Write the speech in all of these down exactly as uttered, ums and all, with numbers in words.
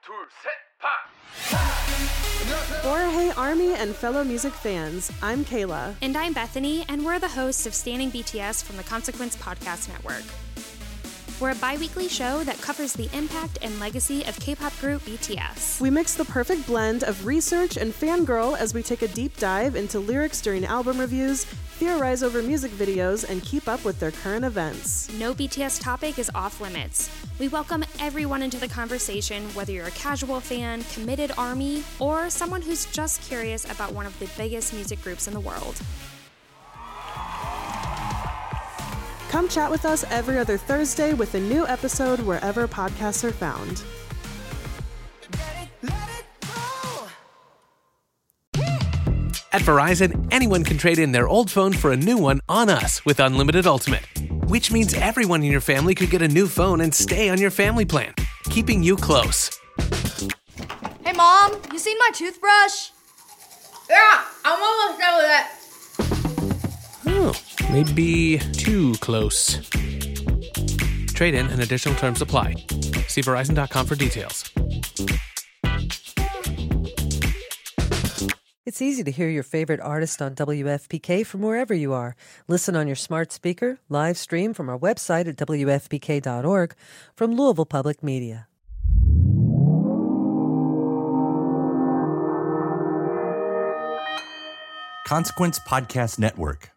둘, 셋, 파! Borahei Army and fellow music fans, I'm Kayla. And I'm Bethany, and we're the hosts of Standing B T S from the Consequence Podcast Network. We're a bi-weekly show that covers the impact and legacy of K-pop group B T S. We mix the perfect blend of research and fangirl as we take a deep dive into lyrics during album reviews, theorize over music videos, and keep up with their current events. No B T S topic is off limits. We welcome everyone into the conversation, whether you're a casual fan, committed ARMY, or someone who's just curious about one of the biggest music groups in the world. Come chat with us every other Thursday with a new episode wherever podcasts are found. At Verizon, anyone can trade in their old phone for a new one on us with Unlimited Ultimate, which means everyone in your family could get a new phone and stay on your family plan, keeping you close. Hey, Mom, you seen my toothbrush? Yeah, I'm almost done with it. Oh, maybe too close. Trade in and additional terms apply. See Verizon dot com for details. It's easy to hear your favorite artist on W F P K from wherever you are. Listen on your smart speaker, live stream from our website at W F P K dot org from Louisville Public Media. Consequence Podcast Network.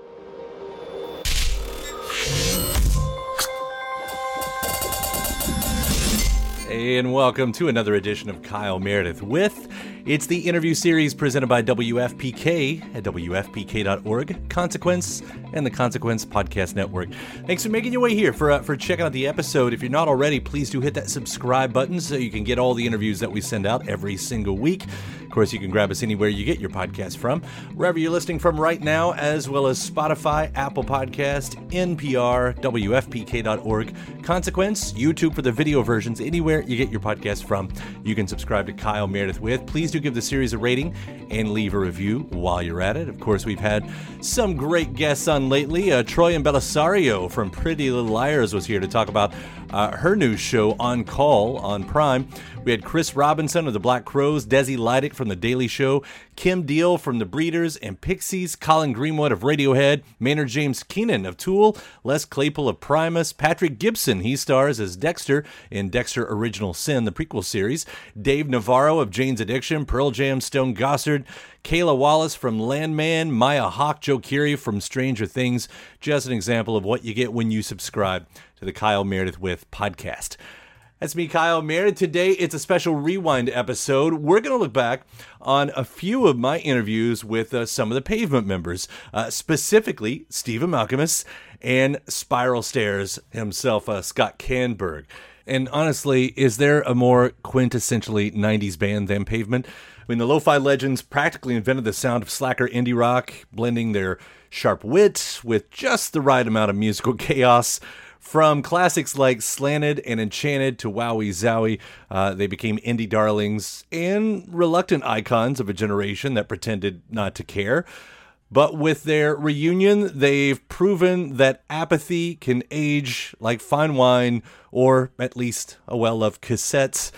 Hey, and welcome to another edition of Kyle Meredith with. It's the interview series presented by W F P K at W F P K dot org, Consequence, and the Consequence Podcast Network. Thanks for making your way here, for uh, for checking out the episode. If you're not already, please do hit that subscribe button so you can get all the interviews that we send out every single week. Of course, you can grab us anywhere you get your podcast from, wherever you're listening from right now, as well as Spotify, Apple Podcast, N P R, W F P K dot org, Consequence, YouTube for the video versions, anywhere you get your podcast from. You can subscribe to Kyle Meredith with. Please do give the series a rating and leave a review while you're at it. Of course, we've had some great guests on lately. Uh, Troian Bellisario from Pretty Little Liars was here to talk about uh, her new show, On Call, on Prime. We had Chris Robinson of the Black Crowes, Desi Lydic from The Daily Show, Kim Deal from The Breeders and Pixies, Colin Greenwood of Radiohead, Maynard James Keenan of Tool, Les Claypool of Primus, Patrick Gibson, he stars as Dexter in Dexter Original Sin, the prequel series, Dave Navarro of Jane's Addiction, Pearl Jam, Stone Gossard, Kayla Wallace from Landman, Maya Hawk, Joe Keery from Stranger Things. Just an example of what you get when you subscribe to the Kyle Meredith With podcast. That's me, Kyle Meredith. Today, it's a special rewind episode. We're going to look back on a few of my interviews with uh, some of the Pavement members, uh, specifically Stephen Malkmus and Spiral Stairs himself, uh, Scott Canberg. And honestly, is there a more quintessentially nineties band than Pavement? I mean, the Lo-Fi legends practically invented the sound of slacker indie rock, blending their sharp wit with just the right amount of musical chaos. From classics like Slanted and Enchanted to Wowie Zowie, uh, they became indie darlings and reluctant icons of a generation that pretended not to care. But with their reunion, they've proven that apathy can age like fine wine, or at least a well of cassettes.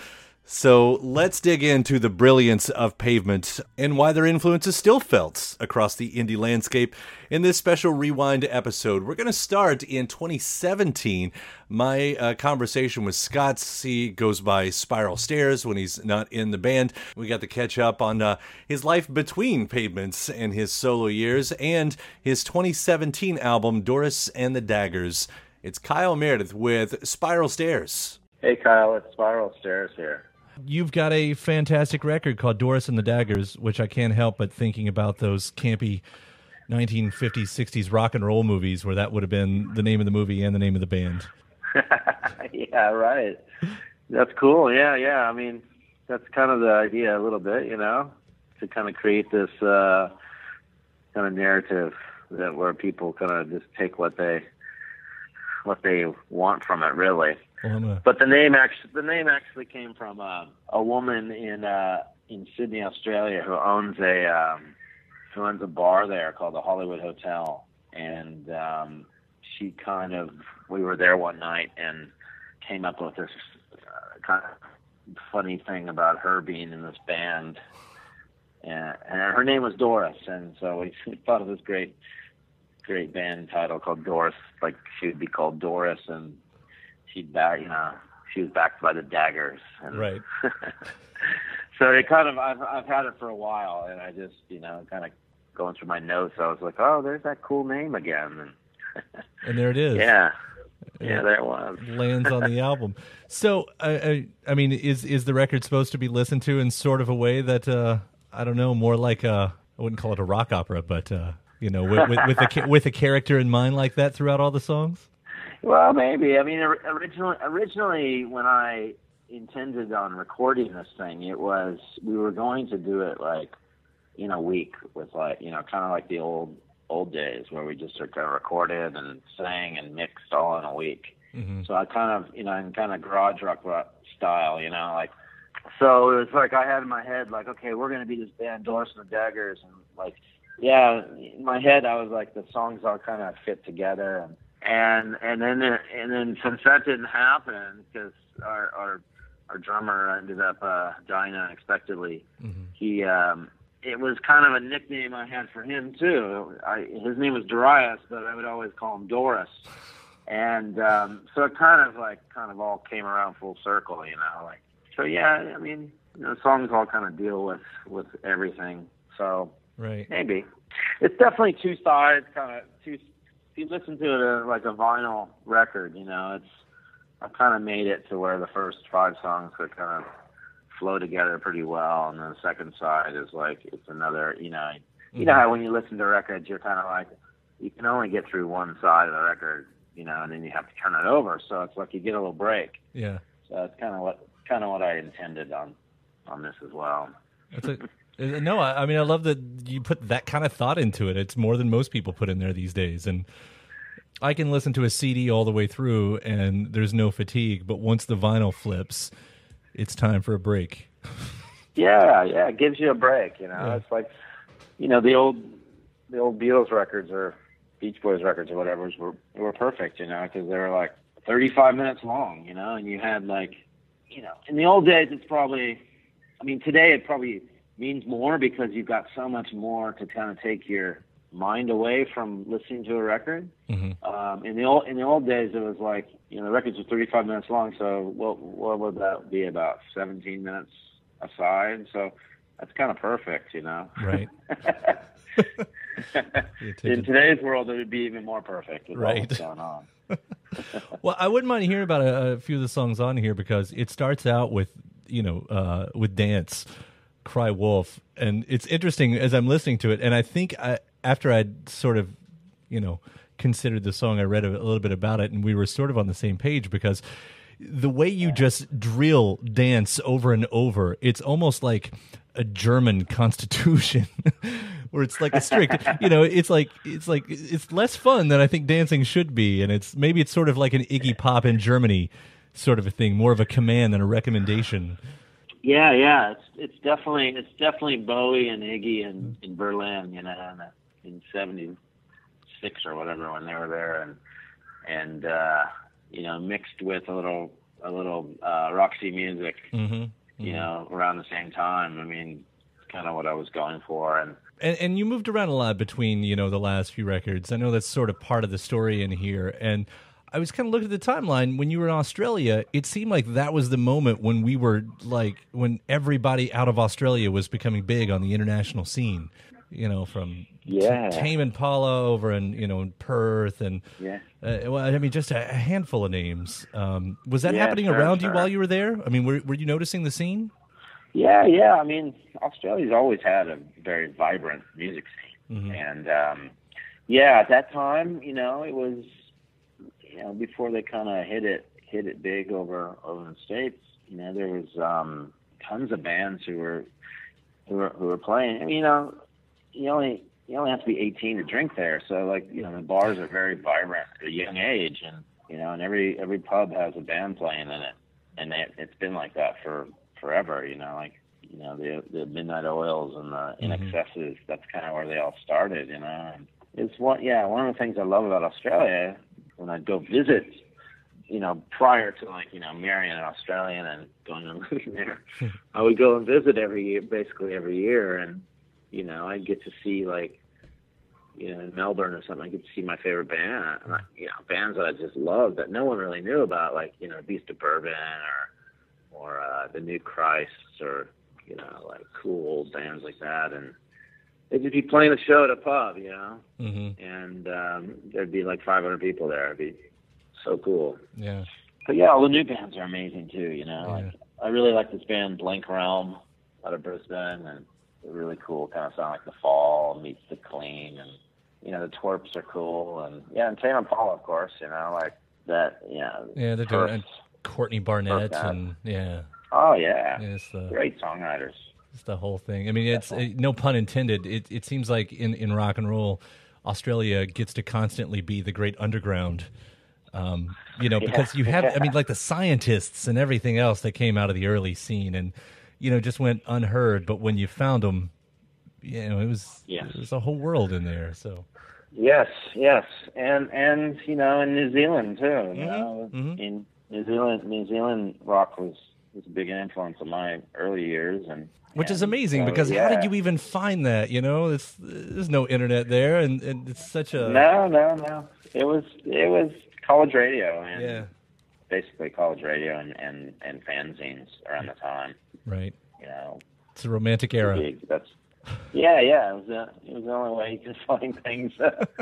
So let's dig into the brilliance of Pavement and why their influence is still felt across the indie landscape in this special Rewind episode. We're going to start in twenty seventeen. My uh, conversation with Scott, he goes by Spiral Stairs when he's not in the band. We got to catch up on uh, his life between Pavements and his solo years and his twenty seventeen album, Doris and the Daggers. It's Kyle Meredith with Spiral Stairs. Hey, Kyle, it's Spiral Stairs here. You've got a fantastic record called Doris and the Daggers, which I can't help but thinking about those campy nineteen fifties, sixties rock and roll movies where that would have been the name of the movie and the name of the band. Yeah, right. That's cool. Yeah, yeah. I mean, that's kind of the idea a little bit, you know, to kind of create this uh, kind of narrative that where people kind of just take what they what they want from it, really. Well, but the name actually the name actually came from uh, a woman in uh, in Sydney, Australia, who owns a um, who owns a bar there called the Hollywood Hotel, and um, she kind of we were there one night and came up with this uh, kind of funny thing about her being in this band, and, and her name was Doris, and so we thought of this great, great band title called Doris. Like she would be called Doris, and she'd back, you know, she was backed by the Daggers, and right. So it kind of, I've I've had it for a while, and I just, you know, kind of going through my notes, I was like, oh, there's that cool name again, and, and there it is. Yeah. Yeah, there it was. Lands on the album. So, I, I, I mean, is is the record supposed to be listened to in sort of a way that, uh, I don't know, more like a, I wouldn't call it a rock opera, but, uh, you know, with, with, with, a, with a character in mind like that throughout all the songs? Well, maybe. I mean, originally, originally when I intended on recording this thing, it was, we were going to do it like in a week with like, you know, kind of like the old old days where we just sort of recorded and sang and mixed all in a week. Mm-hmm. So I kind of, you know, in kind of garage rock style, you know, like, so it was like I had in my head, like, okay, we're going to be this band, Doris and the Daggers. And like, yeah, in my head, I was like, the songs all kind of fit together. And, and, and then, and then since that didn't happen, because our, our, our drummer ended up uh, dying unexpectedly, mm-hmm. he, um, it was kind of a nickname I had for him too. I, his name was Darius, but I would always call him Doris. And um, so it kind of like kind of all came around full circle, you know. Like, so yeah, I mean, you know, songs all kind of deal with with everything. So right, maybe it's definitely two sides. Kind of two. If you listen to it uh, like a vinyl record, you know, it's I kind of made it to where the first five songs could kind of flow together pretty well, and then the second side is like it's another, you know, mm-hmm. you know how when you listen to records, you're kind of like you can only get through one side of the record, you know, and then you have to turn it over, so it's like you get a little break. Yeah. So that's kind of what kind of what I intended on on this as well. That's a, no, I, I mean I love that you put that kind of thought into it. It's more than most people put in there these days, and I can listen to a C D all the way through, and there's no fatigue. But once the vinyl flips, it's time for a break. Yeah, yeah, it gives you a break, you know. Yeah. It's like, you know, the old the old Beatles records or Beach Boys records or whatever were were perfect, you know, because they were like thirty-five minutes long, you know, and you had like, you know, in the old days it's probably, I mean, today it probably means more because you've got so much more to kind of take your mind away from listening to a record. Mm-hmm. Um, in the old in the old days, it was like, you know, the records were thirty-five minutes long, so what what would that be, about seventeen minutes a side? So that's kind of perfect, you know. Right. In today's world, it would be even more perfect with right. all that's going on. Well, I wouldn't mind hearing about a, a few of the songs on here because it starts out with, you know, uh, with Dance, Cry Wolf, and it's interesting as I'm listening to it, and I think I, after I'd sort of, you know, considered the song, I read a, a little bit about it, and we were sort of on the same page because the way you just drill Dance over and over, it's almost like a German constitution where it's like a strict, you know, it's like, it's like, it's less fun than I think dancing should be. And it's, maybe it's sort of like an Iggy Pop in Germany sort of a thing, more of a command than a recommendation. Yeah, yeah, it's it's definitely it's definitely Bowie and Iggy in, in Berlin, you know, in, in seventy-six or whatever when they were there, and and uh, you know, mixed with a little a little uh, Roxy Music, mm-hmm. Mm-hmm. you know, around the same time. I mean, kind of what I was going for, and. And, and you moved around a lot between, you know, the last few records. I know that's sort of part of the story in here. And I was kind of looking at the timeline. When you were in Australia, it seemed like that was the moment when we were, like, when everybody out of Australia was becoming big on the international scene. You know, from yeah. Tame Impala over in, you know, in Perth. And, yeah. uh, well, I mean, just a, a handful of names. Um, was that yeah, happening sure, around sure. you while you were there? I mean, were, were you noticing the scene? Yeah, yeah. I mean, Australia's always had a very vibrant music scene, mm-hmm. and um, yeah, at that time, you know, it was, you know, before they kind of hit it, hit it big over over the States. You know, there was um, tons of bands who were who were who were playing. I mean, you know, you only you only have to be eighteen to drink there, so like, you know, the bars are very vibrant at a young age, and you know, and every every pub has a band playing in it, and it, it's been like that for. forever, you know, like, you know, the the Midnight Oils and the In Excesses, mm-hmm. that's kind of where they all started, you know. And it's one, yeah, one of the things I love about Australia, when I'd go visit you know, prior to like, you know, marrying an Australian and going and living there, I would go and visit every year, basically every year. And, you know, I'd get to see like, you know, in Melbourne or something, I get to see my favorite band, you know, bands that I just loved that no one really knew about, like, you know, Beast of Bourbon or, or, uh, the New Christs or, you know, like cool old bands like that. And they'd just be playing a show at a pub, you know, mm-hmm. and, um, there'd be like five hundred people there. It'd be so cool. Yeah. But yeah, all the new bands are amazing too, you know, Yeah. like I really like this band Blank Realm out of Brisbane, and they're really cool, kind of sound like The Fall meets The Clean, and you know, the Twerps are cool, and yeah, and Tame Impala, of course, you know, like that, you know. Yeah, they're doing and Courtney Barnett, and yeah. Oh yeah, yeah it's the, great songwriters. It's the whole thing. I mean, it's it, no pun intended. It it seems like in, in rock and roll, Australia gets to constantly be the great underground. Um, you know, because you have, I mean, like the scientists and everything else that came out of the early scene, and you know, just went unheard. But when you found them, you know, it was yes. it was a whole world in there. So. Yes, yes, and and you know, in New Zealand too. You Mm-hmm. know, Mm-hmm. in New Zealand, New Zealand rock was was a big influence of my early years, and which and is amazing so, because yeah. how did you even find that? You know, it's, there's no internet there, and, and it's such a no, no, no. It was it was college radio, and yeah, basically college radio and, and, and fanzines around the time. Right. You know, it's a romantic era. Big, that's yeah, yeah. It was the, it was the only way you could find things.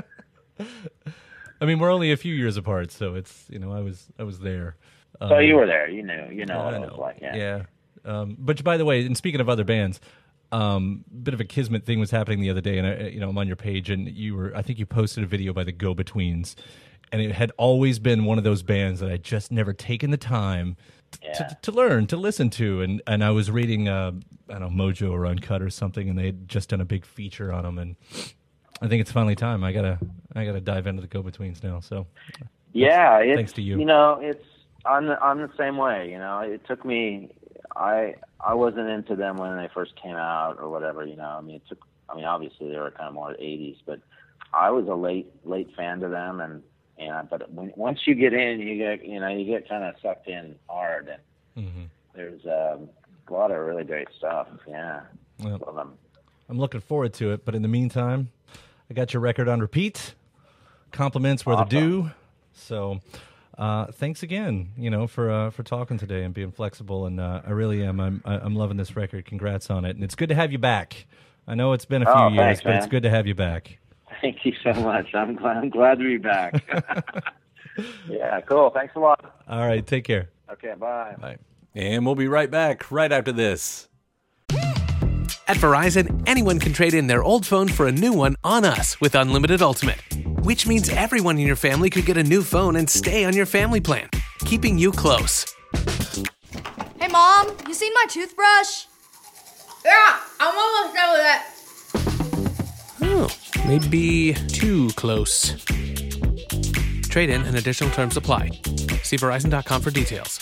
I mean, we're only a few years apart, so it's you know I was I was there. So um, you were there, you knew, you know yeah, what I it know. was like, yeah. Yeah. Um, but by the way, and speaking of other bands, um, bit of a kismet thing was happening the other day, and I, you know I'm on your page, and you were I think you posted a video by the Go-Betweens, and it had always been one of those bands that I just never taken the time Yeah. to, to learn, to listen to, and and I was reading uh, I don't know Mojo or Uncut or something, and they had just done a big feature on them, and I think it's finally time. I gotta I gotta dive into the Go-Betweens now. So yeah, it's, thanks to you. You know, it's I'm the, I'm the same way. You know, it took me. I I wasn't into them when they first came out or whatever. You know, I mean, it took. I mean, obviously they were kind of more eighties, but I was a late late fan to them, and and but when, once you get in, you get you know you get kind of sucked in hard, and mm-hmm. there's um, a lot of really great stuff. Yeah, well, love them. I'm looking forward to it, but in the meantime, I got your record on repeat. Compliments where Awesome. they're due. So, uh, thanks again, you know, for uh, for talking today and being flexible. And uh, I really am. I'm I'm loving this record. Congrats on it, and it's good to have you back. I know it's been a few Oh, years, thanks, but man. it's good to have you back. Thank you so much. I'm glad, I'm glad to be back. Yeah, cool. Thanks a lot. All right, take care. Okay, bye. Bye. And we'll be right back right after this. At Verizon, anyone can trade in their old phone for a new one on us with Unlimited Ultimate, which means everyone in your family could get a new phone and stay on your family plan, keeping you close. Hey, Mom, you seen my toothbrush? Yeah, I'm almost done with that. Oh, maybe too close. Trade in and additional terms apply. See Verizon dot com for details.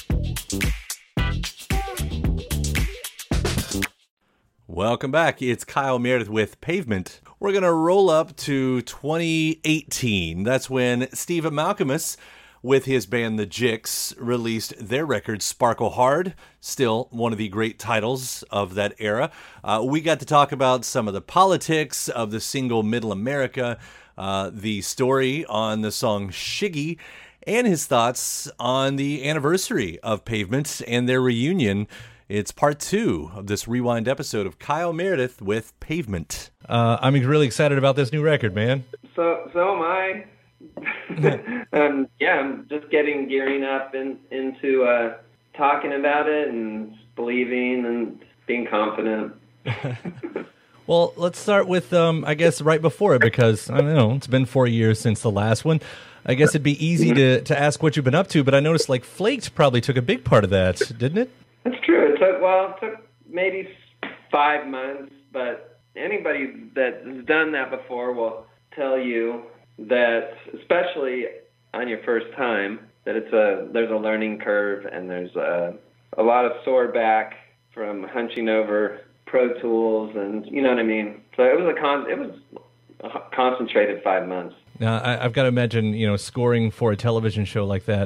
Welcome back. It's Kyle Meredith with Pavement. We're going to roll up to twenty eighteen. That's when Stephen Malcolmus, with his band The Jicks, released their record Sparkle Hard, still one of the great titles of that era. Uh, we got to talk about some of the politics of the single Middle America, uh, the story on the song Shiggy, and his thoughts on the anniversary of Pavement and their reunion. It's part two of this rewind episode of Kyle Meredith with Pavement. Uh, I'm really excited about this new record, man. So so am I. um, yeah, I'm just getting gearing up in, into uh, talking about it and believing and being confident. Well, let's start with, um, I guess, right before it, because, I don't know, it's been four years since the last one. I guess it'd be easy to, to ask what you've been up to, but I noticed, like, Flaked probably took a big part of that, didn't it? That's true. It took, well, it took maybe five months, but anybody that has done that before will tell you that, especially on your first time, that it's a there's a learning curve and there's a, a lot of sore back from hunching over Pro Tools, and you know what I mean. So it was a con it was a concentrated five months. Now, I, I've got to imagine, you know, scoring for a television show like that.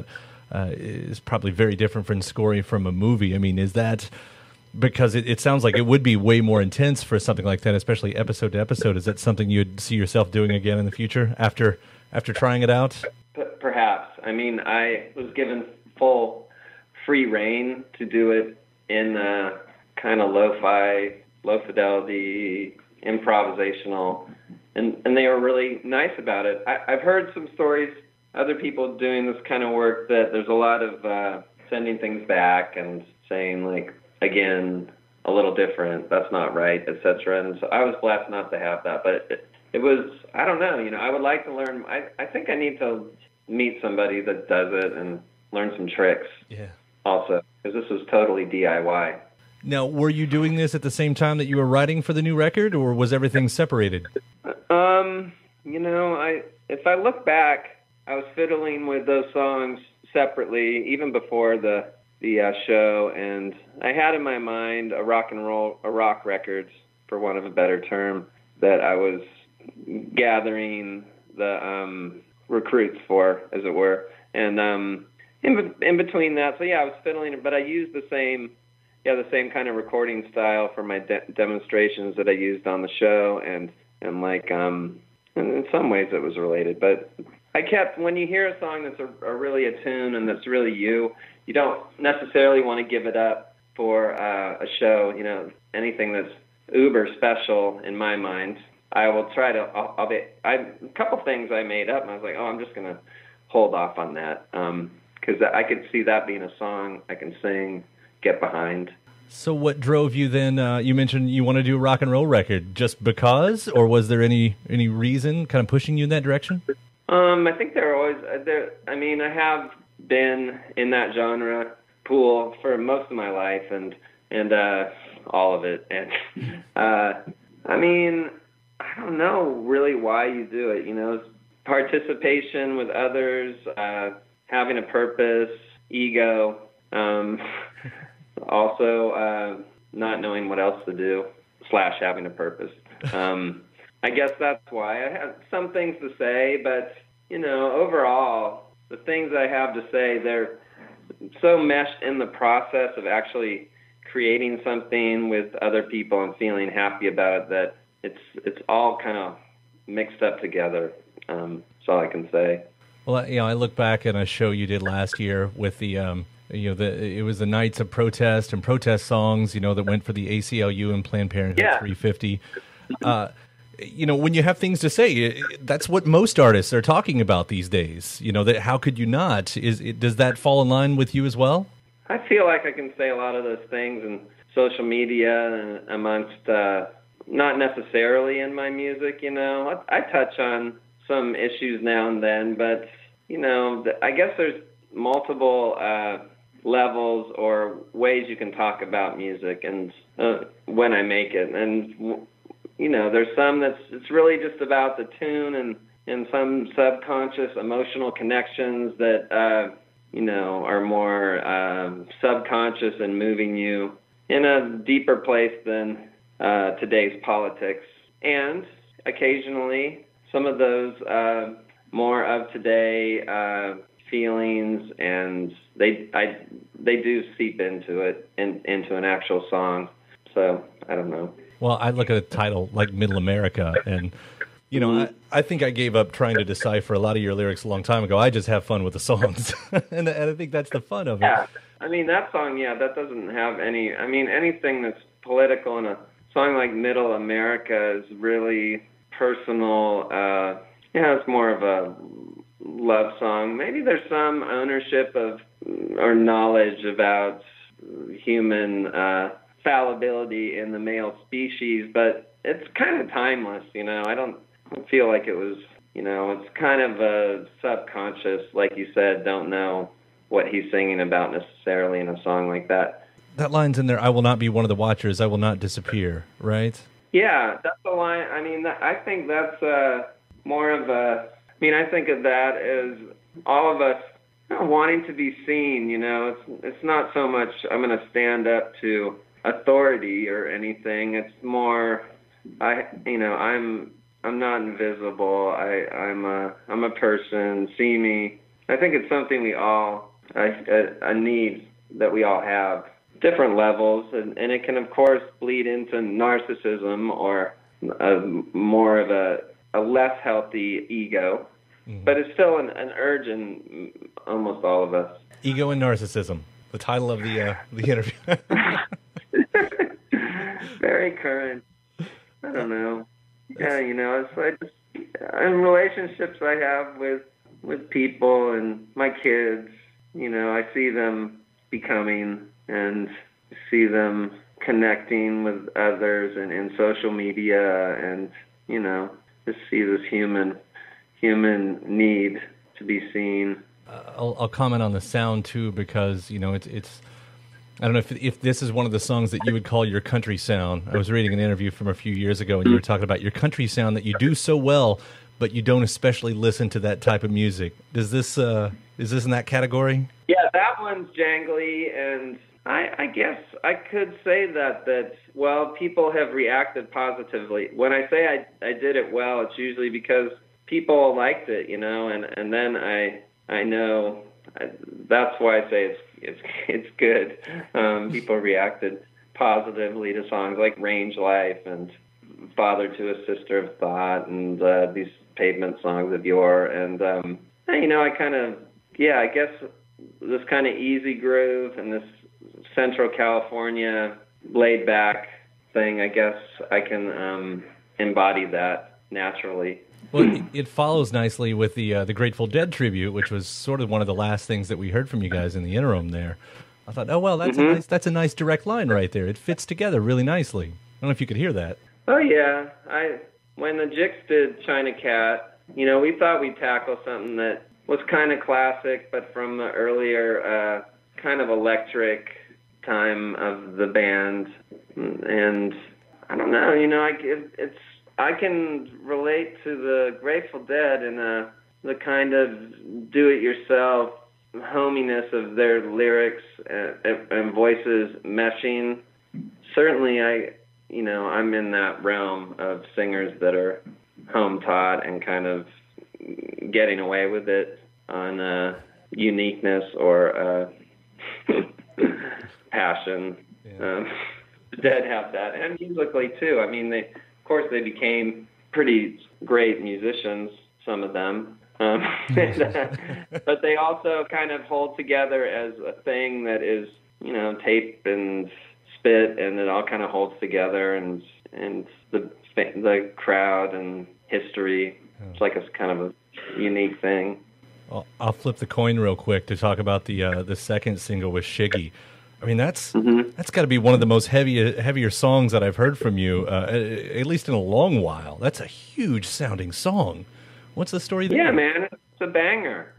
uh, is probably very different from scoring from a movie. I mean, is that because it, it sounds like it would be way more intense for something like that, especially episode to episode? Is that something you'd see yourself doing again in the future after after trying it out? P- perhaps. I mean, I was given full free reign to do it in a kind of lo-fi, low-fidelity, improvisational, and, and they were really nice about it. I, I've heard some stories, other people doing this kind of work, that there's a lot of uh, sending things back and saying, like, again, a little different, that's not right, et cetera. And so I was blessed not to have that, but it, it was, I don't know, you know, I would like to learn, I, I think I need to meet somebody that does it and learn some tricks. Yeah. Also, because this was totally D I Y. Now, were you doing this at the same time that you were writing for the new record, or was everything separated? Um, you know, I if I look back, I was fiddling with those songs separately, even before the the uh, show, and I had in my mind a rock and roll, a rock record, for want of a better term, that I was gathering the um, recruits for, as it were, and um. In, in between that, so yeah, I was fiddling, but I used the same, yeah, the same kind of recording style for my de- demonstrations that I used on the show, and and like, um, in some ways it was related. But I kept, when you hear a song that's a, a really a tune and that's really you, you don't necessarily want to give it up for uh, a show. You know, anything that's uber special in my mind, I will try to. I'll, I'll be, I a couple things I made up, and I was like, oh, I'm just gonna hold off on that. Um, Because I could see that being a song I can sing, get behind. So what drove you then? Uh, you mentioned you want to do a rock and roll record just because, or was there any any reason kind of pushing you in that direction? Um, I think there are always there. I mean, I have been in that genre pool for most of my life, and and uh, all of it. And uh, I mean, I don't know really why you do it. You know, participation with others. Uh, having a purpose, ego, um, also uh, not knowing what else to do, slash having a purpose. Um, I guess that's why. I have some things to say, but, you know, overall, the things I have to say, they're so meshed in the process of actually creating something with other people and feeling happy about it that it's it's all kind of mixed up together. Um, that's all I can say. Well, you know, I look back at a show you did last year with the, um, you know, the it was the Nights of Protest and protest songs, you know, that went for the A C L U and Planned Parenthood yeah. three fifty. Uh, you know, when you have things to say, that's what most artists are talking about these days. You know, that how could you not? Is it, does that fall in line with you as well? I feel like I can say a lot of those things in social media and amongst, uh, not necessarily in my music. You know, I, I touch on some issues now and then, but, you know, I guess there's multiple uh, levels or ways you can talk about music and uh, when I make it. And, you know, there's some that's it's really just about the tune and, and some subconscious emotional connections that, uh, you know, are more um, subconscious and moving you in a deeper place than uh, today's politics. And occasionally, some of those uh, more of today uh, feelings, and they I they do seep into it, in, into an actual song. So I don't know. Well, I look at a title like Middle America, and you know, mm-hmm. I, I think I gave up trying to decipher a lot of your lyrics a long time ago. I just have fun with the songs, and, and I think that's the fun of it. Yeah, I mean that song. Yeah, that doesn't have any. I mean anything that's political in a song like Middle America is really personal. Uh, yeah, it's more of a love song. Maybe there's some ownership of or knowledge about human uh, fallibility in the male species, but it's kind of timeless, you know. I don't feel like it was, you know, it's kind of a subconscious, like you said, don't know what he's singing about necessarily in a song like that. That line's in there, I will not be one of the watchers, I will not disappear, right? Yeah, that's the line. I mean, I think that's uh, more of a, I mean, I think of that as all of us wanting to be seen, you know. It's it's not so much I'm going to stand up to authority or anything. It's more, I, you know, I'm I'm not invisible. I I'm a I'm a person. See me. I think it's something we all a, a, a need that we all have, different levels, and, and it can, of course, bleed into narcissism or a, more of a, a less healthy ego, mm-hmm. but it's still an, an urge in almost all of us. Ego and narcissism, the title of the uh, the interview. Very current. I don't know. Yeah, you know, it's like just, in relationships I have with with people and my kids, you know, I see them becoming and see them connecting with others and in social media, and, you know, just see this human human need to be seen. Uh, I'll, I'll comment on the sound too, because, you know, it's it's. I don't know if if this is one of the songs that you would call your country sound. I was reading an interview from a few years ago, and you were talking about your country sound that you do so well, but you don't especially listen to that type of music. Does this uh, is this in that category? Yeah, that one's jangly, and I, I guess I could say that that well, people have reacted positively. When I say I I did it well, it's usually because people liked it, you know, and and then I I know. I, that's why I say it's it's it's good. Um, people reacted positively to songs like Range Life and Father to a Sister of Thought and uh, these Pavement songs of yore. And, um, you know, I kind of, yeah, I guess this kind of easy groove and this Central California laid back thing, I guess I can um, embody that naturally. Well, it, it follows nicely with the uh, the Grateful Dead tribute, which was sort of one of the last things that we heard from you guys in the interim there. I thought, oh, well, that's mm-hmm. a nice that's a nice direct line right there. It fits together really nicely. I don't know if you could hear that. Oh, yeah. I when the Jicks did China Cat, you know, we thought we'd tackle something that was kind of classic, but from the earlier uh, kind of electric time of the band. And I don't know, you know, I, it, it's I can relate to the Grateful Dead in a, the kind of do-it-yourself hominess of their lyrics and, and voices meshing. Certainly, I, you know, I'm in that realm of singers that are home-taught and kind of getting away with it on uh, uniqueness or uh, passion. Yeah. Um, the Dead have that, and musically too. I mean, they. Of course, they became pretty great musicians, some of them. Um, and, uh, but they also kind of hold together as a thing that is, you know, tape and spit, and it all kind of holds together, and and the the crowd and history. It's like a kind of a unique thing. Well, I'll flip the coin real quick to talk about the uh, the second single with Shiggy. I mean, that's mm-hmm. that's got to be one of the most heavy, heavier songs that I've heard from you, uh, at least in a long while. That's a huge sounding song. What's the story there? Yeah, man, it's a banger.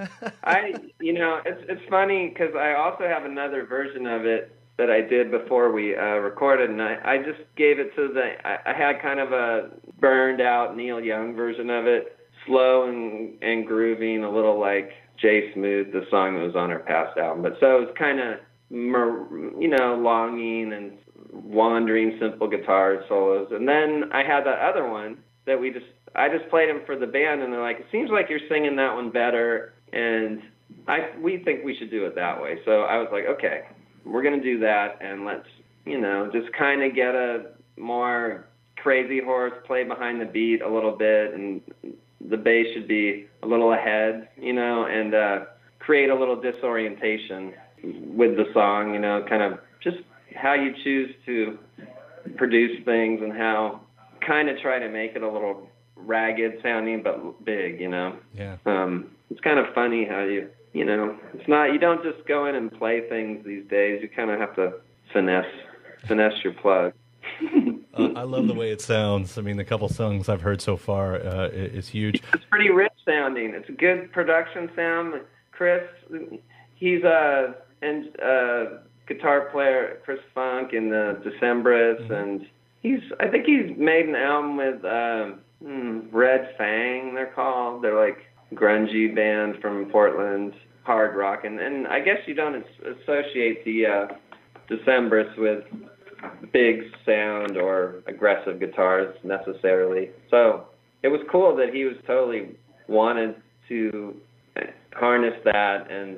I, you know, it's it's funny because I also have another version of it that I did before we uh, recorded, and I, I just gave it to the. I, I had kind of a burned out Neil Young version of it, slow and and grooving, a little like Jay Smooth, the song that was on our past album. But so it was kind of, you know, longing and wandering simple guitar solos. And then I had that other one that we just, I just played them for the band, and they're like, it seems like you're singing that one better, and I we think we should do it that way. So I was like, okay, we're going to do that, and let's, you know, just kind of get a more crazy horse, play behind the beat a little bit, and the bass should be a little ahead, you know, and uh, create a little disorientation with the song, you know, kind of just how you choose to produce things and how kind of try to make it a little ragged sounding but big, you know. Yeah. Um, it's kind of funny how you, you know, it's not, you don't just go in and play things these days. You kind of have to finesse, finesse your plug. uh, I love the way it sounds. I mean, the couple songs I've heard so far uh, is huge. It's pretty rich sounding. It's a good production sound. Chris, he's a and uh, guitar player, Chris Funk in the Decemberists, mm-hmm. and he's I think he's made an album with uh, Red Fang. They're called. They're like grungy band from Portland, hard rock, and and I guess you don't associate the uh, Decemberists with big sound or aggressive guitars necessarily. So it was cool that he was totally wanted to harness that and,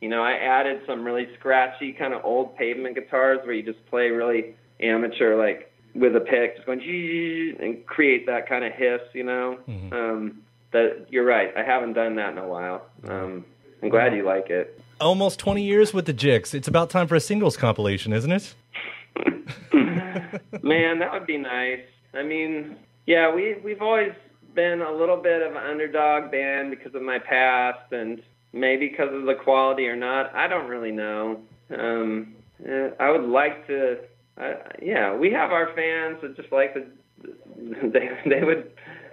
You know, I added some really scratchy kind of old Pavement guitars where you just play really amateur, like with a pick, just going and create that kind of hiss, you know. Mm-hmm. Um, that you're right. I haven't done that in a while. Um, I'm glad you like it. Almost twenty years with the Jicks. It's about time for a singles compilation, isn't it? Man, that would be nice. I mean, yeah, we, we've always been a little bit of an underdog band because of my past, and maybe because of the quality or not. I don't really know. Um, I would like to, uh, yeah, we have our fans that just like to, they, they would,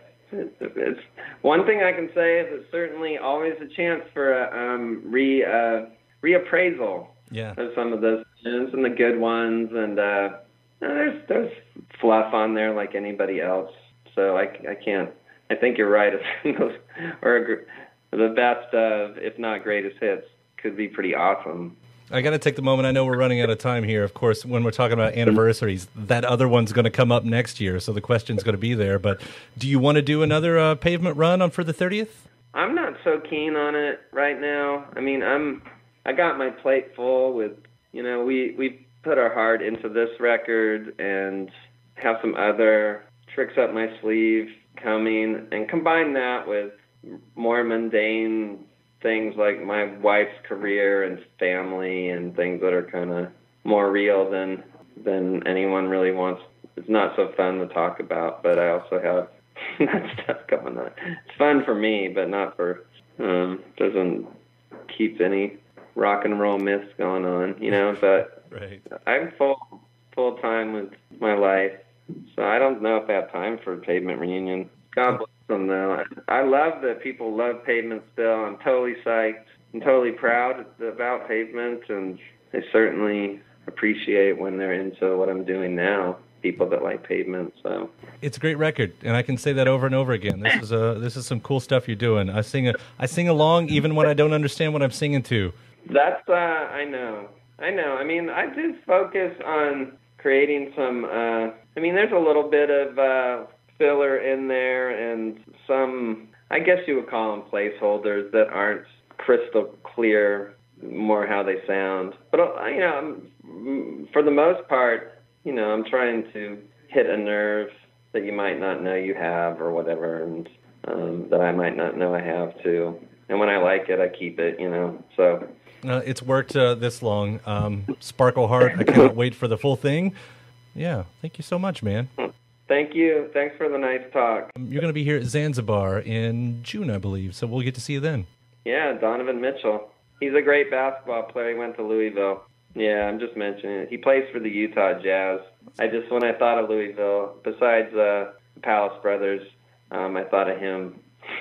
it's, one thing I can say is it's certainly always a chance for a um, re, uh, reappraisal yeah. of some of those tunes and the good ones, and uh, there's, there's fluff on there like anybody else, so I, I can't, I think you're right, or a, the best of, if not greatest hits, could be pretty awesome. I got to take the moment. I know we're running out of time here. Of course, when we're talking about anniversaries, that other one's going to come up next year, so the question's going to be there. But do you want to do another uh, Pavement run on for the thirtieth? I'm not so keen on it right now. I mean, I'm I got my plate full with, you know, we we put our heart into this record and have some other tricks up my sleeve coming, and combine that with more mundane things like my wife's career and family and things that are kind of more real than than anyone really wants. It's not so fun to talk about, but I also have that stuff going on. It's fun for me, but not for, um, doesn't keep any rock and roll myths going on, you know, but right. I'm full, full time with my life. So I don't know if I have time for a Pavement reunion. God bless them, though. I love that people love Pavement still. I'm totally psyched. I'm totally proud about Pavement, and I certainly appreciate when they're into what I'm doing now, people that like Pavement. So it's a great record, and I can say that over and over again. This is a this is some cool stuff you're doing. I sing a I sing along even when I don't understand what I'm singing to. That's uh, I know, I know. I mean, I do focus on creating some. Uh, I mean, there's a little bit of uh, filler in there, and some, I guess you would call them placeholders that aren't crystal clear, more how they sound. But uh, you know, for the most part, you know, I'm trying to hit a nerve that you might not know you have, or whatever, and um, that I might not know I have too. And when I like it, I keep it. You know, so. Uh, it's worked uh, this long. Um, Sparkle Heart, I cannot wait for the full thing. Yeah, thank you so much, man. Thank you. Thanks for the nice talk. Um, you're going to be here at Zanzibar in June, I believe, so we'll get to see you then. Yeah, Donovan Mitchell. He's a great basketball player. He went to Louisville. Yeah, I'm just mentioning it. He plays for the Utah Jazz. I just, when I thought of Louisville, besides uh, the Palace Brothers, um, I thought of him.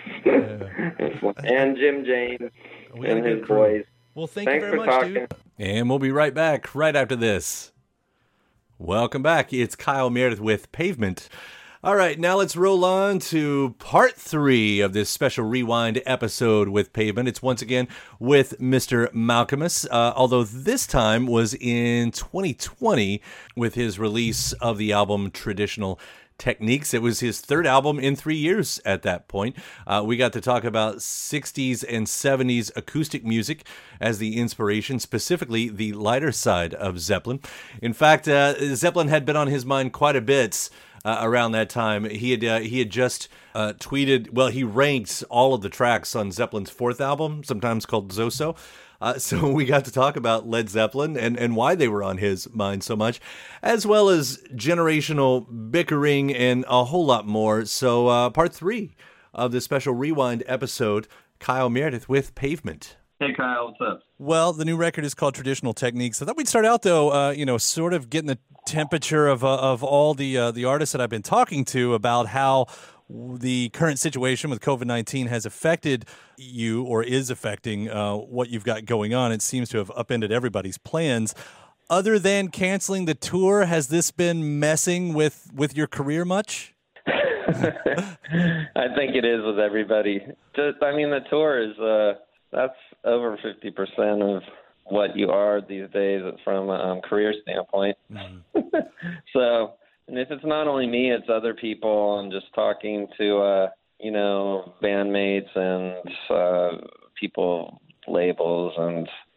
Yeah. And Jim James and his boys. Well, thank Thanks you very for much, talking. dude. And we'll be right back right after this. Welcome back. It's Kyle Meredith with Pavement. All right, now let's roll on to part three of this special rewind episode with Pavement. It's once again with Mister Malkmus, uh, although this time was in twenty twenty with his release of the album Traditional Techniques. It was his third album in three years at that point. Uh, we got to talk about sixties and seventies acoustic music as the inspiration, specifically the lighter side of Zeppelin. In fact, uh, Zeppelin had been on his mind quite a bit uh, around that time. He had uh, he had just uh, tweeted, well, he ranked all of the tracks on Zeppelin's fourth album, sometimes called Zoso. Uh, so we got to talk about Led Zeppelin and, and why they were on his mind so much, as well as generational bickering and a whole lot more. So uh, part three of this special rewind episode, Kyle Meredith with Pavement. Hey, Kyle, what's up? Well, the new record is called Traditional Techniques. I thought we'd start out, though, uh, you know, sort of getting the temperature of uh, of all the uh, the artists that I've been talking to about how the current situation with COVID nineteen has affected you, or is affecting uh, what you've got going on. It seems to have upended everybody's plans. Other than canceling the tour, has this been messing with, with your career much? I think it is with everybody. Just, I mean, the tour is, uh, that's over fifty percent of what you are these days from a um, career standpoint. Mm. So, and if it's not only me, it's other people. I'm just talking to, uh, you know, bandmates and uh, people, labels, and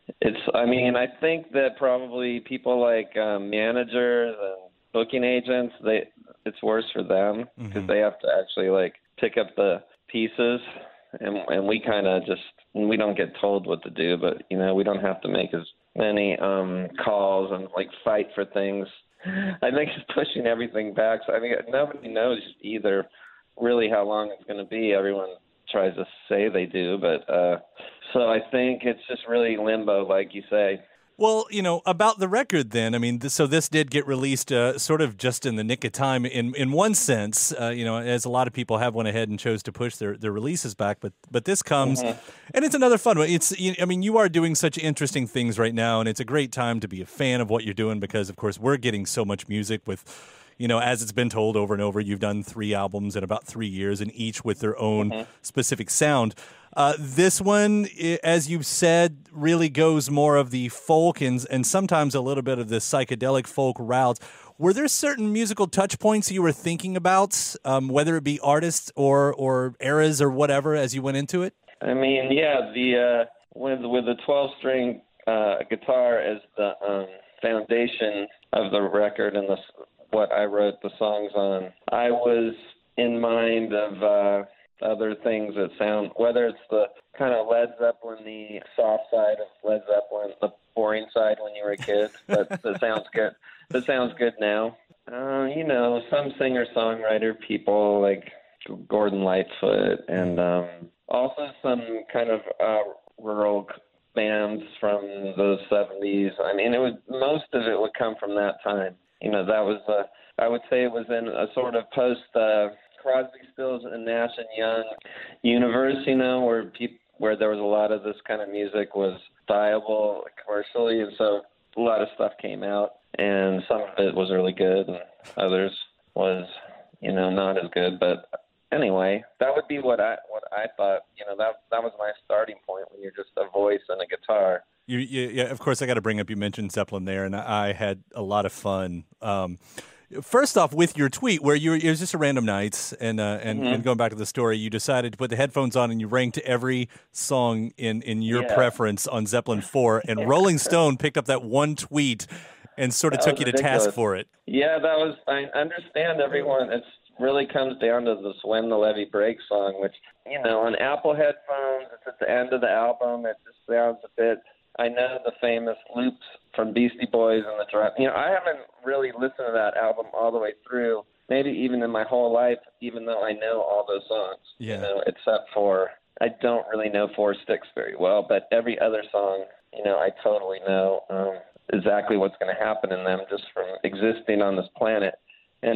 it's, I mean, I think that probably people like um, managers and booking agents, they it's worse for them because mm-hmm. they have to actually like pick up the pieces, and and we kind of just we don't get told what to do, but you know we don't have to make as many um, calls and like fight for things. I think it's pushing everything back. So I mean, nobody knows either really how long it's going to be. Everyone tries to say they do, but uh, so I think it's just really limbo, like you say. Well, you know, about the record then, I mean, th- so this did get released uh, sort of just in the nick of time in, in one sense, uh, you know, as a lot of people have went ahead and chose to push their, their releases back, but but this comes, mm-hmm. and it's another fun one. It's, I mean, you are doing such interesting things right now, and it's a great time to be a fan of what you're doing because, of course, we're getting so much music with, you know, as it's been told over and over, you've done three albums in about three years, and each with their own mm-hmm. specific sound. Uh, this one, as you've said, really goes more of the folk and, and sometimes a little bit of the psychedelic folk route. Were there certain musical touch points you were thinking about, um, whether it be artists or, or eras or whatever, as you went into it? I mean, yeah, the uh, with with the twelve-string uh, guitar as the um, foundation of the record and the what I wrote the songs on, I was in mind of Uh, other things that sound, whether it's the kind of Led Zeppelin, the soft side of Led Zeppelin, the boring side when you were a kid, but that sounds good. That sounds good now. Uh, you know, some singer-songwriter people like Gordon Lightfoot, and um, also some kind of uh, rural bands from the seventies. I mean, it would most of it would come from that time. You know, that was uh, I would say it was in a sort of post. Uh, Crosby, Stills, and Nash and Young universe, you know, where people, where there was a lot of this kind of music was viable commercially, and so a lot of stuff came out, and some of it was really good, and others was, you know, not as good. But anyway, that would be what I what I thought. You know, that that was my starting point when you're just a voice and a guitar. You, you yeah, of course, I got to bring up. You mentioned Zeppelin there, and I, I had a lot of fun. Um, First off, with your tweet, where you were, it was just a random night, and uh, and, mm-hmm. and going back to the story, you decided to put the headphones on and you ranked every song in, in your yeah. preference on Zeppelin four, and Rolling Stone picked up that one tweet and sort of that took you ridiculous. to task for it. Yeah, that was, I understand everyone, it really comes down to this When the Levee Breaks song, which, you know, on Apple headphones, it's at the end of the album, it just sounds a bit, I know the famous loops from Beastie Boys and the drum. You know, I haven't really listened to that album all the way through, maybe even in my whole life, even though I know all those songs. Yeah. You know, except for I don't really know Four Sticks very well, but every other song, you know, I totally know um, exactly what's going to happen in them just from existing on this planet. And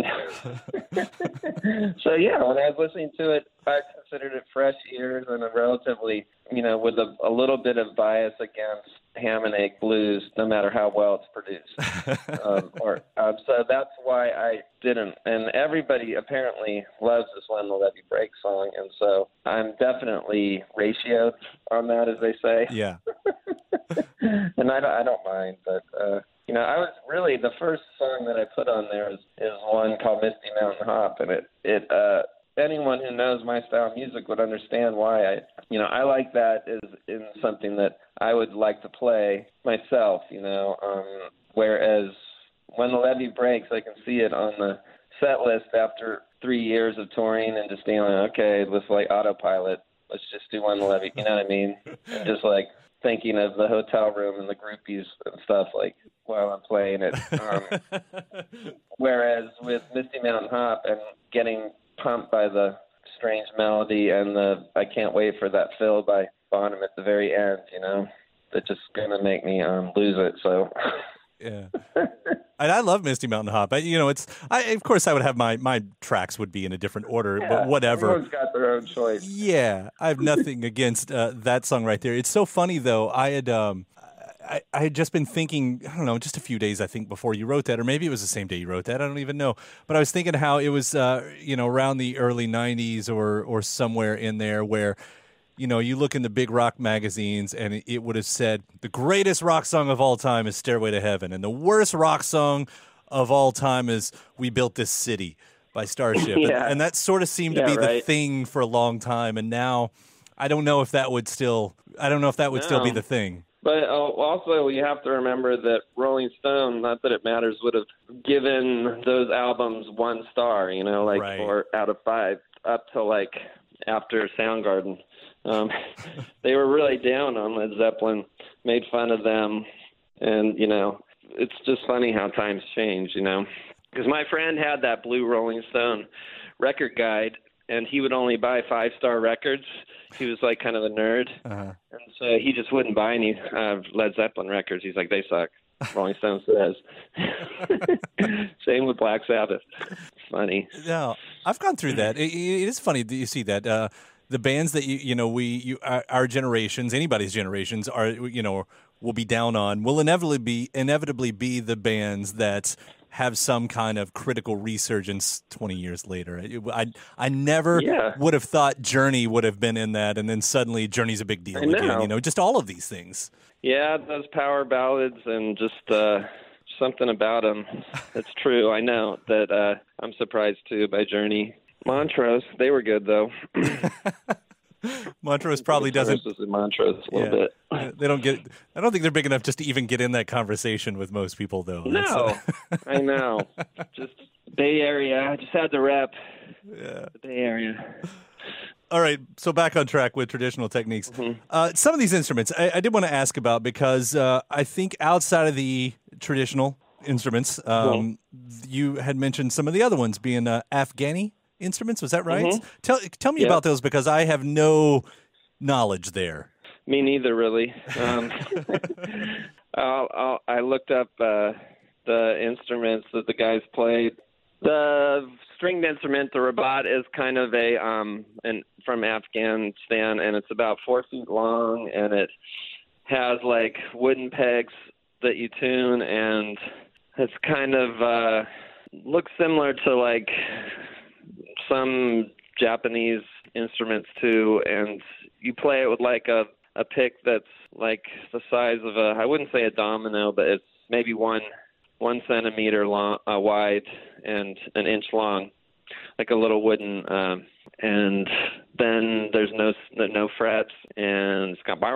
so, yeah, when I was listening to it, I considered it fresh ears and a relatively, you know, with a, a little bit of bias against ham and egg blues, no matter how well it's produced. um, or um, so that's why I didn't. And everybody apparently loves this When the Levee Breaks song, and so I'm definitely ratioed on that, as they say. Yeah. And I don't, I don't mind, but uh, you know, I was really the first song that I put on there is, is one called Misty Mountain Hop, and it it uh, anyone who knows my style of music would understand why I you know I like that as in something that I would like to play myself. You know, um, whereas When the Levee Breaks, I can see it on the set list after three years of touring and just being like, okay, let's like autopilot. Let's just do When the Levee. You know what I mean? And just like thinking of the hotel room and the groupies and stuff like while I'm playing it. Um, whereas with Misty Mountain Hop and getting pumped by the strange melody and the I Can't Wait for That Fill by Bonham at the very end, you know, that's just going to make me um, lose it. So. Yeah, and I love Misty Mountain Hop. I, you know, it's I of course I would have my my tracks would be in a different order, yeah, but whatever. Everyone's got their own choice. Yeah, I have nothing against uh, that song right there. It's so funny though. I had um, I, I had just been thinking, I don't know, just a few days I think before you wrote that, or maybe it was the same day you wrote that. I don't even know. But I was thinking how it was, uh, you know, around the early nineties or or somewhere in there where. You know, you look in the big rock magazines and it would have said the greatest rock song of all time is Stairway to Heaven. And the worst rock song of all time is We Built This City by Starship. Yeah. and, and that sort of seemed yeah, to be right. the thing for a long time. And now I don't know if that would still, I don't know if that would no. still be the thing. But uh, also, you have to remember that Rolling Stone, not that it matters, would have given those albums one star, you know, like, right. or out of five, up to like after Soundgarden. Um, they were really down on Led Zeppelin, made fun of them, and, you know, it's just funny how times change, you know. Because my friend had that blue Rolling Stone record guide, and he would only buy five-star records. He was, like, kind of a nerd. Uh-huh. And so he just wouldn't buy any uh, Led Zeppelin records. He's like, they suck. Rolling Stone says. Same with Black Sabbath. It's funny. No, I've gone through that. It, it is funny that you see that. Uh, the bands that, you you know, we, you, our, our generations, anybody's generations, are, you know, will be down on, will inevitably be, inevitably be the bands that have some kind of critical resurgence twenty years later. I, I never yeah. would have thought Journey would have been in that, and then suddenly Journey's a big deal again. You know, just all of these things. Yeah, those power ballads and just uh, something about them. It's true. I know that uh, I'm surprised too by Journey. Montrose, they were good though. Montrose probably doesn't. Montrose a little yeah. bit. They don't get. I don't think they're big enough just to even get in that conversation with most people, though. No, I know. Just Bay Area. I just had to rep. Yeah. The Bay Area. All right, so back on track with traditional techniques. Mm-hmm. Uh, some of these instruments I, I did want to ask about because uh, I think outside of the traditional instruments, um, mm-hmm. you had mentioned some of the other ones being uh, Afghani instruments. Was that right? Mm-hmm. Tell tell me yep. about those because I have no knowledge there. Me neither, really. Um, I'll, I'll, I looked up uh, the instruments that the guys played. The stringed instrument, the rabat, is kind of a um, an, from Afghanistan, and it's about four feet long, and it has like wooden pegs that you tune, and it's kind of uh, looks similar to like some Japanese instruments too, and you play it with like a, a pick that's like the size of a, I wouldn't say a domino, but it's maybe one one centimeter long, uh, wide and an inch long, like a little wooden, um, and then there's no no frets, and it's got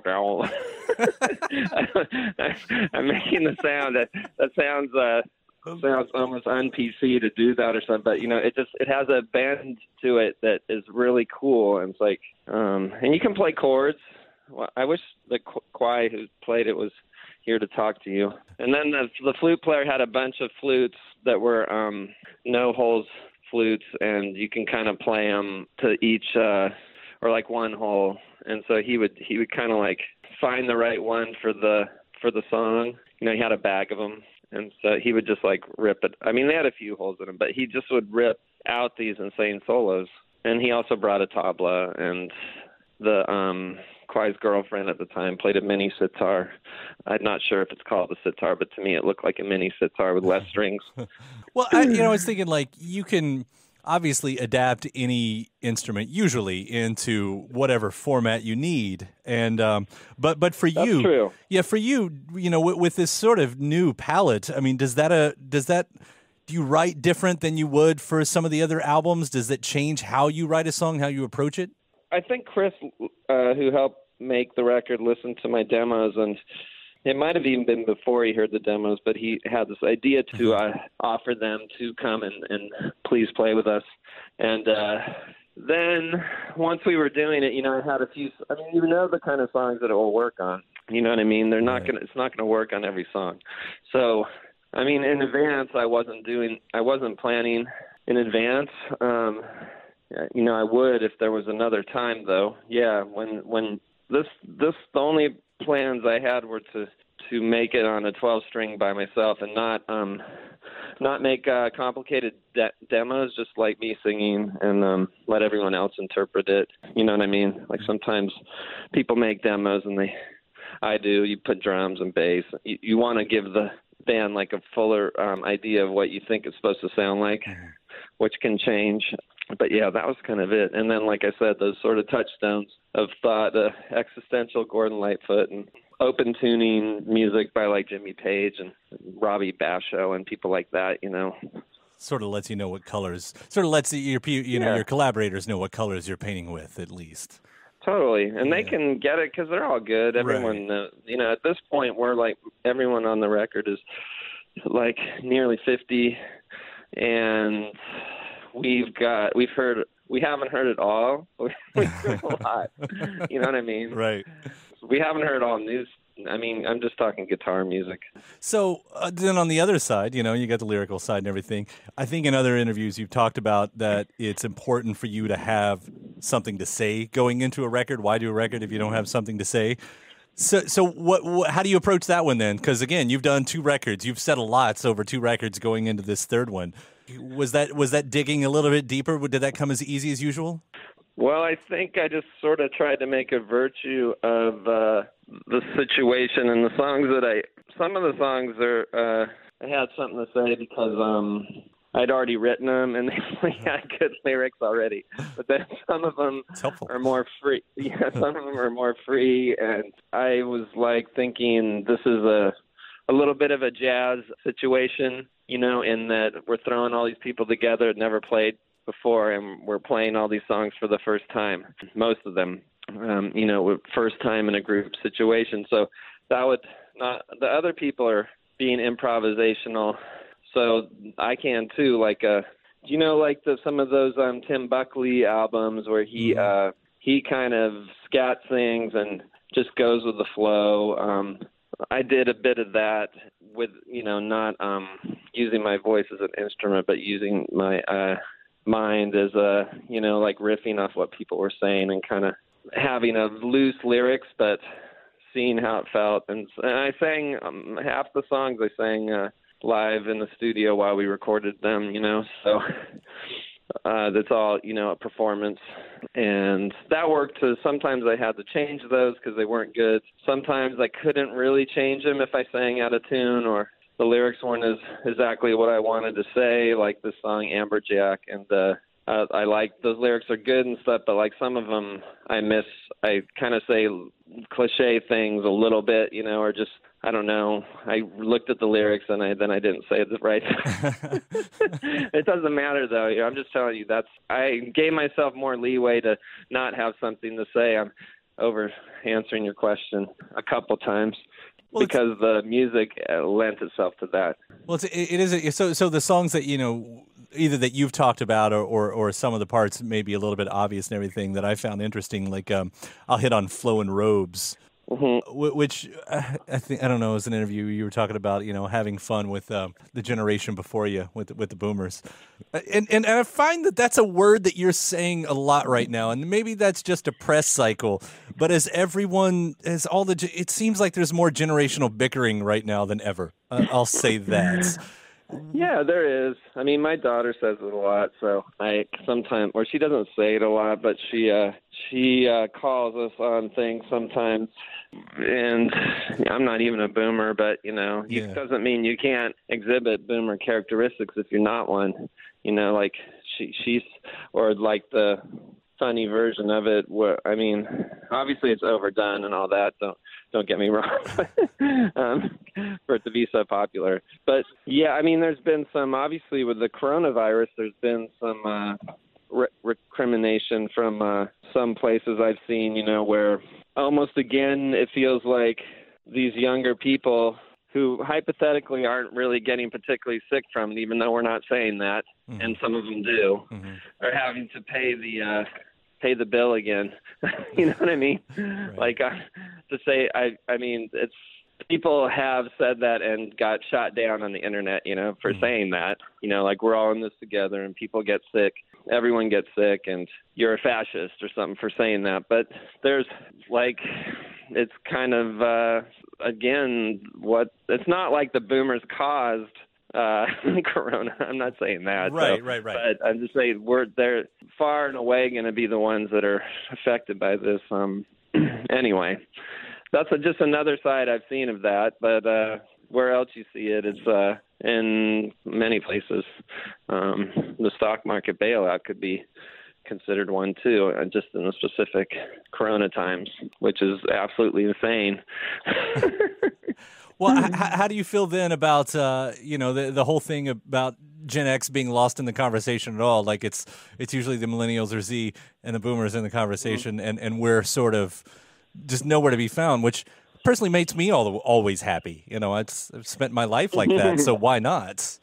I'm making the sound that that sounds uh sounds almost un-P C to do that or something, but you know, it just it has a bend to it that is really cool, and it's like, um, and you can play chords. Well, I wish the Kwai who played it was here to talk to you. And then the the flute player had a bunch of flutes that were um, no holes flutes, and you can kind of play them to each uh, or like one hole. And so he would he would kind of like find the right one for the for the song. You know, he had a bag of them. And so he would just, like, rip it. I mean, they had a few holes in them, but he just would rip out these insane solos. And he also brought a tabla, and the um, Kwai's girlfriend at the time played a mini sitar. I'm not sure if it's called a sitar, but to me it looked like a mini sitar with less strings. Well, I, you know, I was thinking, like, you can obviously adapt any instrument usually into whatever format you need, and um, but but for That's you, true. yeah, for you, you know, with, with this sort of new palette, I mean, does that uh, does that do you write different than you would for some of the other albums? Does that change how you write a song, how you approach it? I think Chris, uh, who helped make the record, listened to my demos, and it might have even been before he heard the demos, but he had this idea to uh, offer them to come and, and please play with us. And uh, then once we were doing it, you know, I had a few, I mean, you know the kind of songs that it will work on. You know what I mean? They're not right. going to, it's not going to work on every song. So, I mean, in advance, I wasn't doing, I wasn't planning in advance. Um, you know, I would if there was another time, though. Yeah, when, when this, this, the only plans I had were to to make it on a twelve string by myself and not um not make uh, complicated de- demos, just like me singing, and um let everyone else interpret it. You know what I mean? Like sometimes people make demos and they I do you put drums and bass. You, you want to give the band like a fuller um idea of what you think it's supposed to sound like, which can change. But yeah, that was kind of it. And then, like I said, those sort of touchstones of thought, uh, existential Gordon Lightfoot and open tuning music by like Jimmy Page and Robbie Basho and people like that, you know. Sort of lets you know what colors, sort of lets your, you know, yeah. your collaborators know what colors you're painting with, at least. Totally, and they can get it because they're all good. Everyone, right. uh, you know, at this point, we're like everyone on the record is like nearly fifty, and we've got we've heard we haven't heard it all. We've heard a lot. You know what I mean? Right. We haven't heard all new. I mean, I'm just talking guitar music. So uh, then on the other side, you know, you got the lyrical side and everything. I think in other interviews you've talked about that it's important for you to have something to say going into a record. Why do a record if you don't have something to say? So, so what, what how do you approach that one then? Because again, you've done two records. You've said a lot over two records going into this third one. Was that was that digging a little bit deeper? Did that come as easy as usual? Well, I think I just sort of tried to make a virtue of uh, the situation and the songs that I. Some of the songs are. Uh, I had something to say because um, I'd already written them and they had good lyrics already. But then some of them are more free. Yeah, some of them are more free, and I was like thinking this is a a little bit of a jazz situation, you know, in that we're throwing all these people together that never played before, and we're playing all these songs for the first time, most of them, um, you know, first time in a group situation. So that would not, the other people are being improvisational, so I can too, like, uh, you know, like the, some of those um, Tim Buckley albums where he, uh, he kind of scat sings and just goes with the flow. Um, I did a bit of that with, you know, not um, using my voice as an instrument, but using my, uh, mind as a, you know, like riffing off what people were saying and kind of having a loose lyrics, but seeing how it felt. And, and I sang um, half the songs I sang uh, live in the studio while we recorded them, you know, so uh, that's all, you know, a performance. And that worked. To, sometimes I had to change those because they weren't good. Sometimes I couldn't really change them if I sang out of tune or the lyrics weren't as exactly what I wanted to say, like the song Amberjack, and uh, uh, I like those lyrics are good and stuff, but like some of them I miss. I kind of say cliche things a little bit, you know, or just I don't know. I looked at the lyrics and I then I didn't say it right. It doesn't matter though. I'm just telling you that's I gave myself more leeway to not have something to say. I'm over answering your question a couple times. Well, because the music uh, lent itself to that. Well, it's, it is a, so. So the songs that you know, either that you've talked about, or, or or some of the parts may be a little bit obvious and everything that I found interesting. Like um, I'll hit on "Flowin' Robes," mm-hmm. which uh, I think I don't know. As an interview, you were talking about you know having fun with uh, the generation before you, with with the boomers, and, and and I find that that's a word that you're saying a lot right now, and maybe that's just a press cycle. But as everyone, as all the, it seems like there's more generational bickering right now than ever. Uh, I'll say that. Yeah, there is. I mean, my daughter says it a lot, so I sometimes, or she doesn't say it a lot, but she uh, she uh, calls us on things sometimes. And I'm not even a boomer, but you know, yeah. It doesn't mean you can't exhibit boomer characteristics if you're not one. You know, like she she's or like the funny version of it where I mean obviously it's overdone and all that, don't don't get me wrong, um, for it to be so popular. But yeah, I mean there's been some, obviously with the coronavirus, there's been some uh, re- recrimination from uh, some places I've seen, you know, where almost again it feels like these younger people who hypothetically aren't really getting particularly sick from it, even though we're not saying that, mm-hmm. and some of them do, mm-hmm. are having to pay the uh, pay the bill again. You know what I mean? Right. Like uh, to say, I I mean, it's people have said that and got shot down on the internet, you know, for mm-hmm. saying that. You know, like we're all in this together, and people get sick. Everyone gets sick, and you're a fascist or something for saying that. But there's like, it's kind of. Uh, Again, what it's not like the boomers caused uh, Corona. I'm not saying that. Right, so, right, right. But I'm just saying we're they're far and away going to be the ones that are affected by this. Um, anyway, that's a, just another side I've seen of that. But uh, where else you see it, it's uh, in many places. Um, the stock market bailout could be considered one too, uh, just in the specific Corona times, which is absolutely insane. Well, h- how do you feel then about, uh, you know, the the whole thing about Gen X being lost in the conversation at all? Like it's it's usually the millennials or Z and the boomers in the conversation, mm-hmm. and, and we're sort of just nowhere to be found, which personally makes me all, always happy. You know, it's, I've spent my life like that, so why not?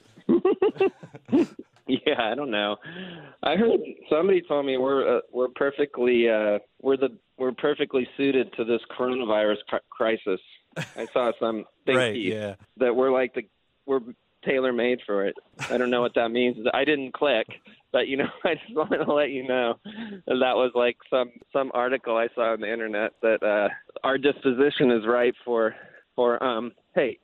Yeah, I don't know. I heard somebody told me we're uh, we're perfectly uh, we're the we're perfectly suited to this coronavirus cr- crisis. I saw some thing right, yeah. that we're like the we're tailor made for it. I don't know what that means. I didn't click, but you know, I just wanted to let you know that, that was like some some article I saw on the internet that uh, our disposition is right for for um hey.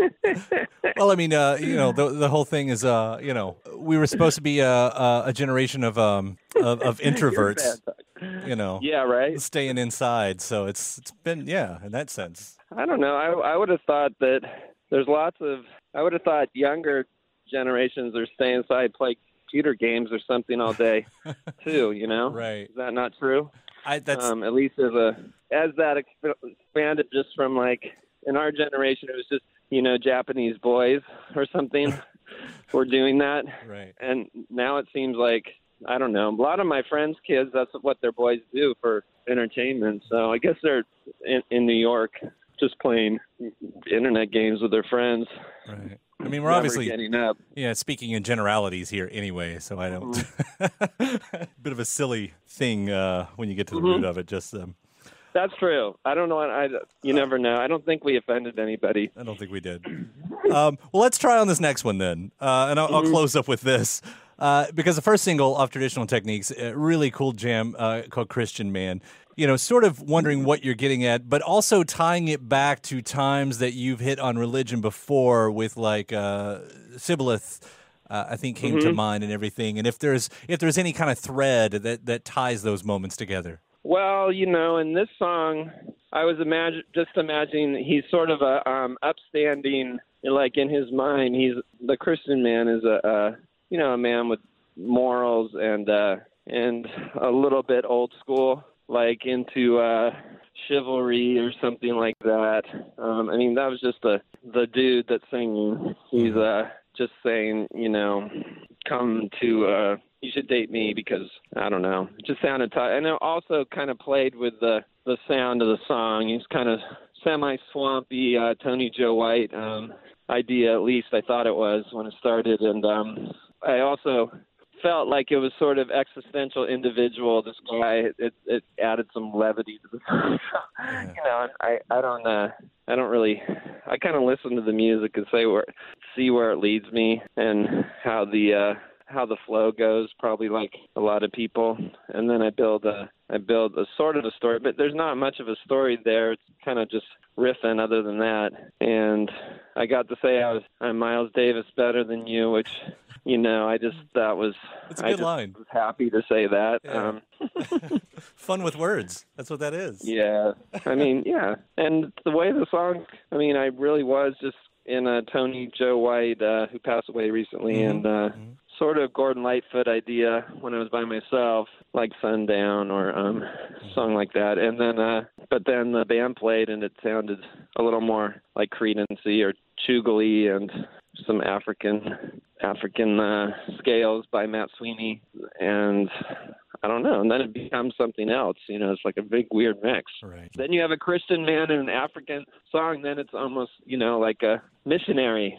Well, I mean, uh, you know, the the whole thing is, uh, you know, we were supposed to be a a, a generation of um of, of introverts, you know, yeah, right, staying inside. So it's it's been yeah, in that sense. I don't know. I I would have thought that there's lots of. I would have thought younger generations are stay inside, play computer games or something all day, too. You know, right? Is that not true? I that's um, at least as a as that expanded just from like in our generation, it was just. You know, Japanese boys or something were doing that. Right. And now it seems like, I don't know, a lot of my friends' kids, that's what their boys do for entertainment. So I guess they're in, in New York just playing internet games with their friends. Right. I mean, we're Never obviously getting up. Yeah, speaking in generalities here anyway, so I don't. Mm-hmm. Bit of a silly thing uh, when you get to the mm-hmm. root of it, just. Um, That's true. I don't know. I, you never know. I don't think we offended anybody. I don't think we did. Um, well, let's try on this next one then, uh, and I'll, mm-hmm. I'll close up with this. Uh, because the first single off Traditional Techniques, a really cool jam uh, called Christian Man, you know, sort of wondering what you're getting at, but also tying it back to times that you've hit on religion before with like uh, Sibboleth, uh, I think came mm-hmm. to mind and everything. And if there's if there's any kind of thread that, that ties those moments together. Well, you know, in this song, I was imagine just imagining he's sort of a um, upstanding, like in his mind, he's the Christian man is a, a you know a man with morals and uh, and a little bit old school, like into uh, chivalry or something like that. Um, I mean, that was just the the dude that's singing. He's uh, just saying, you know, come to. Uh, You should date me because, I don't know, it just sounded tight. And it also kind of played with the, the sound of the song. He's kind of semi-swampy, uh, Tony Joe White um, idea, at least I thought it was when it started. And um, I also felt like it was sort of existential individual, this guy. It, it added some levity to the song. Yeah. You know, I, I don't uh, I don't really, I kind of listen to the music and say where, see where it leads me and how the, uh, how the flow goes, probably like a lot of people. And then I build a, I build a sort of a story, but there's not much of a story there. It's kind of just riffing other than that. And I got to say I was, I'm Miles Davis better than you, which, you know, I just, that was, That's a good I just line. was happy to say that. Yeah. Um, Fun with words. That's what that is. Yeah. I mean, yeah. And the way the song, I mean, I really was just in a Tony Joe White, uh, who passed away recently, mm-hmm. and, uh, mm-hmm. sort of Gordon Lightfoot idea when I was by myself, like Sundown or um, a song like that. And then, uh, but then the band played and it sounded a little more like Creedence-y or Chugly and some African African uh, scales by Matt Sweeney. And I don't know. And then it becomes something else. You know, it's like a big weird mix. Right. Then you have a Christian man and an African song. Then it's almost, you know, like a missionary.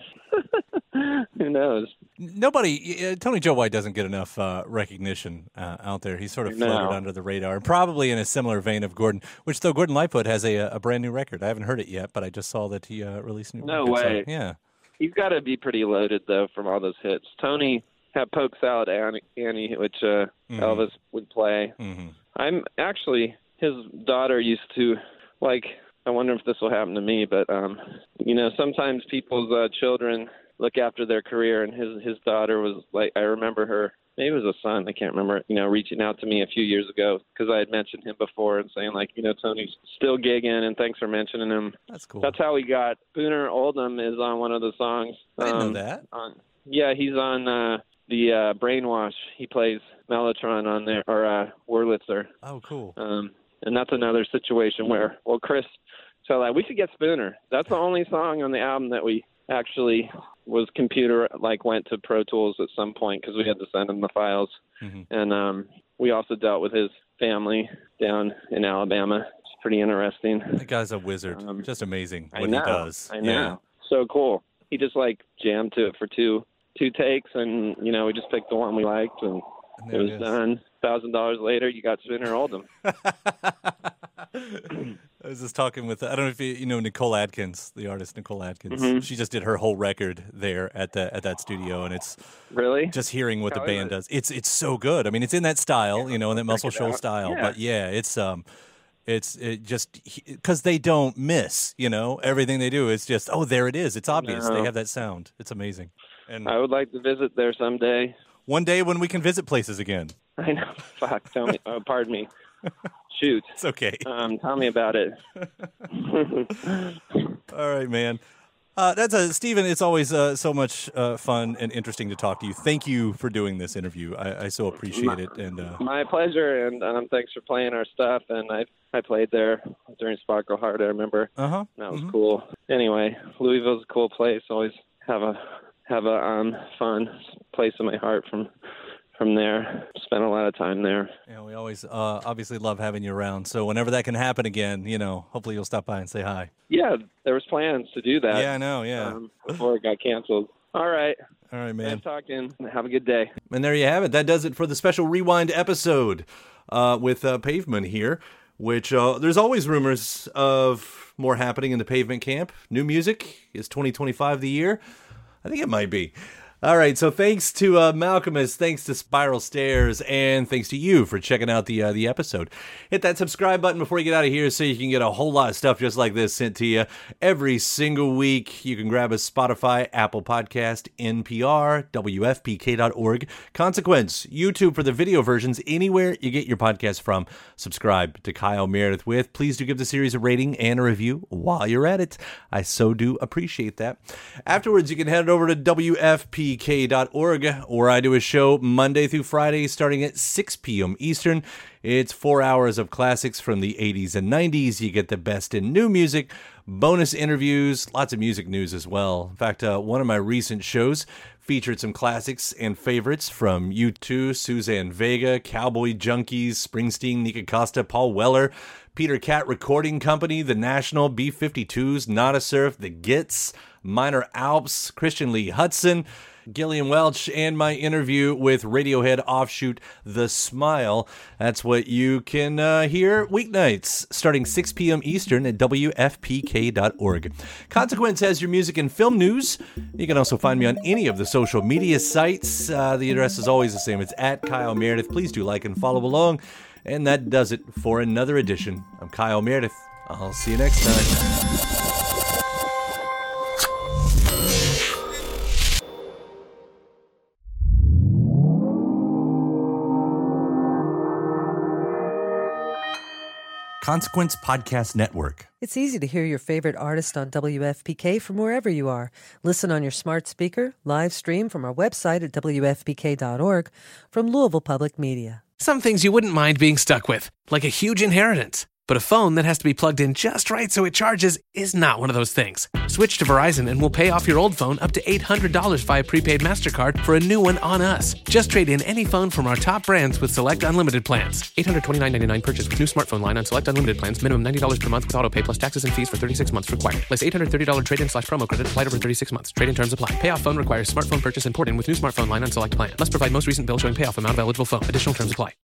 Who knows? Nobody, uh, Tony Joe White doesn't get enough uh, recognition uh, out there. He's sort of no. floated under the radar, probably in a similar vein of Gordon, which though Gordon Lightfoot has a, a brand new record. I haven't heard it yet, but I just saw that he uh, released a new no record. No way. So, yeah. He's got to be pretty loaded, though, from all those hits. Tony had Poke Salad Annie, Annie which uh, mm-hmm. Elvis would play. Mm-hmm. I'm actually, his daughter used to, like, I wonder if this will happen to me, but, um, you know, sometimes people's uh, children look after their career, and his his daughter was like, I remember her, maybe it was a son, I can't remember, you know, reaching out to me a few years ago because I had mentioned him before and saying, like, you know, Tony's still gigging and thanks for mentioning him. That's cool. That's how we got, Booner Oldham is on one of the songs. I didn't um, know that. On, yeah, he's on uh, the uh, Brainwash. He plays Mellotron on there, or uh, Wurlitzer. Oh, cool. Um, and that's another situation where, well, Chris So like, we should get Spooner. That's the only song on the album that we actually was computer, like went to Pro Tools at some point because we had to send him the files. Mm-hmm. And um, we also dealt with his family down in Alabama. It's pretty interesting. That guy's a wizard. Um, just amazing what I know, he does. I know. Yeah. So cool. He just like jammed to it for two two takes, and you know we just picked the one we liked, and, and it was it done. Thousand dollars later, you got Spooner Oldham. I was just talking with, I don't know if you, you know Nicole Adkins, the artist Nicole Adkins. Mm-hmm. She just did her whole record there at the at that studio, and it's really just hearing what How the band it? does. It's it's so good. I mean, it's in that style, you know, in that Muscle Shoals style. Yeah. But yeah, it's um, it's it just because they don't miss, you know, everything they do. It's just oh, there it is. It's obvious. No. They have that sound. It's amazing. And I would like to visit there someday. One day when we can visit places again. I know. Fuck. Tell me. Oh, pardon me. Shoot. It's okay. Um, tell me about it. All right, man. Uh, that's a Stephen. It's always uh, so much uh, fun and interesting to talk to you. Thank you for doing this interview. I, I so appreciate my, it. And uh, my pleasure. And um, thanks for playing our stuff. And I I played there during Sparkle Heart. I remember. Uh huh. That was mm-hmm. cool. Anyway, Louisville's a cool place. Always have a have a um fun place in my heart from. From there, spent a lot of time there. Yeah, we always uh, obviously love having you around. So whenever that can happen again, you know, hopefully you'll stop by and say hi. Yeah, there was plans to do that. Yeah, I know. Yeah, um, before it got canceled. All right. All right, man. Nice talking. Have a good day. And there you have it. That does it for the special Rewind episode uh, with uh, Pavement here. Which uh, there's always rumors of more happening in the Pavement camp. New music is twenty twenty-five the year. I think it might be. All right, so thanks to uh, Malcolmus, thanks to Spiral Stairs, and thanks to you for checking out the uh, the episode. Hit that subscribe button before you get out of here so you can get a whole lot of stuff just like this sent to you every single week. You can grab a Spotify, Apple Podcast, N P R, W F P K dot org, Consequence, YouTube for the video versions, anywhere you get your podcast from. Subscribe to Kyle Meredith with. Please do give the series a rating and a review while you're at it. I so do appreciate that. Afterwards, you can head over to W F P K dot org, where I do a show Monday through Friday starting at six p.m. Eastern. It's four hours of classics from the eighties and nineties. You get the best in new music, bonus interviews, lots of music news as well. In fact, uh, one of my recent shows featured some classics and favorites from U two, Suzanne Vega, Cowboy Junkies, Springsteen, Nika Costa, Paul Weller, Peter Cat Recording Company, The National, B fifty-twos, Nada Surf, The Gits, Minor Alps, Christian Lee Hudson, Gillian Welch, and my interview with Radiohead offshoot The Smile. That's what you can uh, hear weeknights starting six p.m. Eastern at W F P K dot org. Consequence has your music and film news. You can also find me on any of the social media sites. Uh, the address is always the same. It's at Kyle Meredith. Please do like and follow along. And that does it for another edition. I'm Kyle Meredith. I'll see you next time. Consequence Podcast Network. It's easy to hear your favorite artist on W F P K from wherever you are. Listen on your smart speaker, live stream from our website at W F P K dot org, from Louisville Public Media. Some things you wouldn't mind being stuck with, like a huge inheritance. But a phone that has to be plugged in just right so it charges is not one of those things. Switch to Verizon and we'll pay off your old phone up to eight hundred dollars via prepaid MasterCard for a new one on us. Just trade in any phone from our top brands with select unlimited plans. eight hundred twenty-nine dollars and ninety-nine cents purchase with new smartphone line on select unlimited plans. Minimum ninety dollars per month with autopay plus taxes and fees for thirty-six months required. Place eight hundred thirty dollars trade-in slash promo credit applied over thirty-six months. Trade-in terms apply. Payoff phone requires smartphone purchase and port in with new smartphone line on select plan. Must provide most recent bill showing payoff amount of eligible phone. Additional terms apply.